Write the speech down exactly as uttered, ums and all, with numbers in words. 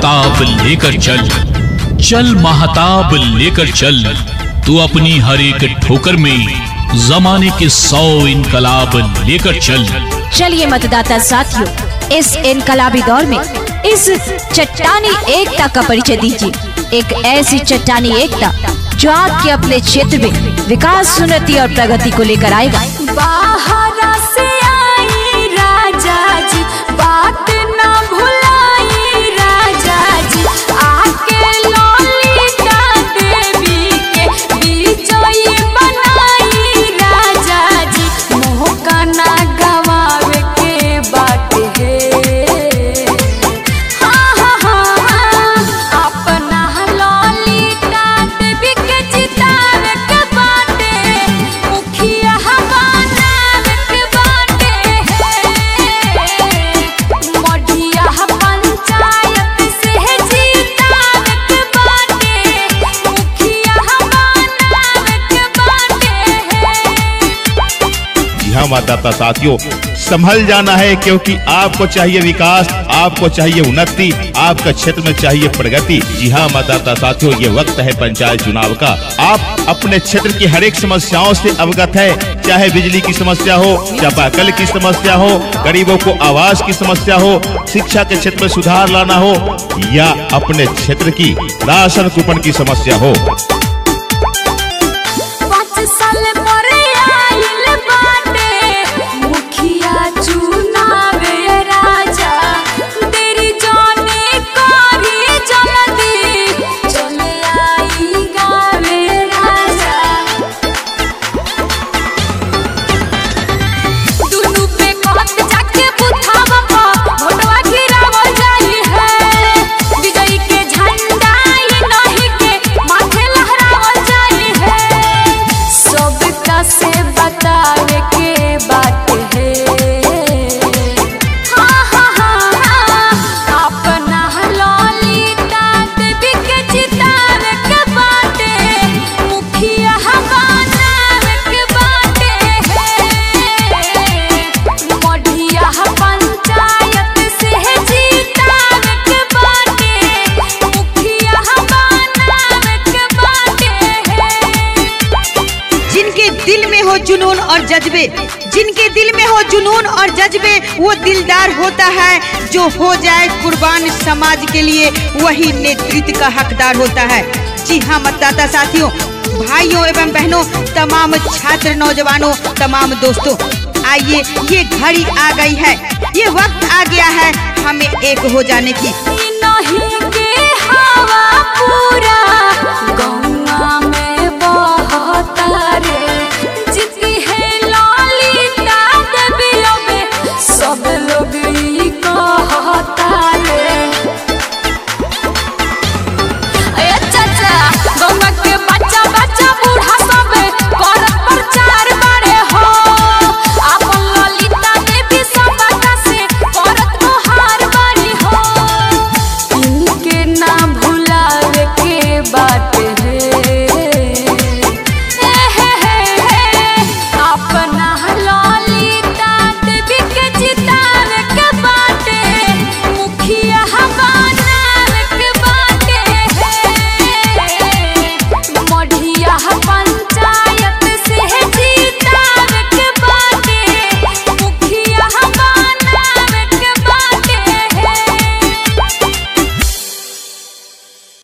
महताब लेकर चल, चल महताब लेकर चल, तू अपनी हर एक ठोकर में जमाने के सौ इनकलाब लेकर चल। चलिए मतदाता साथियों, इस इनकलाबी दौर में इस चट्टानी एकता का परिचय दीजिए। एक ऐसी चट्टानी एकता जो आपके अपने क्षेत्र में विकास, उन्नति और प्रगति को लेकर आएगा। बाहर से आई राजा जी, बात ना भुलाई राजा जी, आके ललिता देवी के विजयी बनाई राजा जी, मोह का ना गवावे के बाटे है। हाँ हाँ हाँ हाँ, अपना ललिता देवी के जितावे के बाटे, मुखिया बनावे के बाटे है, मढ़िया पंचायत से जितावे के बाटे, मुखिया बनावे के बाटे है। जी हाँ मतदाता साथियों, संभल जाना है, क्योंकि आपको चाहिए विकास, आपको चाहिए उन्नति, आपका क्षेत्र में चाहिए प्रगति। जी हाँ मतदाता साथियों, ये वक्त है पंचायत चुनाव का। आप अपने क्षेत्र की हर एक समस्याओं से अवगत है, चाहे बिजली की समस्या हो, चापाकल की समस्या हो, गरीबों को आवास की समस्या हो, शिक्षा के क्षेत्र में सुधार लाना हो, या अपने क्षेत्र की राशन कूपन की समस्या हो। पाँच साल पर आइल बाटे मुखिया चुनावे राजा, तेरी जाने कारी जल्दी चले आई गावे राजा, दुनू पे कहत जाके बुथावा पा भोटवा गिरावल जाई है, विजयी के झंडा ही नहीं के माथे लहरावल जाई है, सबका से बतावे के बात है। हाँ हाँ हाँ हाँ, अपना ललिता देवी के जितावे के बाटे, मुखिया बनावे के बाटे है, मढ़िया पंचायत से जितावे के बाटे, मुखिया बनावे के बाटे है। जिनके दिल में हो जुनून और जज्बे, जिनके दिल में हो जुनून और जज्बे, वो दिलदार होता है। जो हो जाए कुर्बान समाज के लिए, वही नेतृत्व का हकदार होता है। जी हाँ मतदाता साथियों, भाइयों एवं बहनों, तमाम छात्र नौजवानों, तमाम दोस्तों, आइए, ये घड़ी आ गई है, ये वक्त आ गया है हमें एक हो जाने की।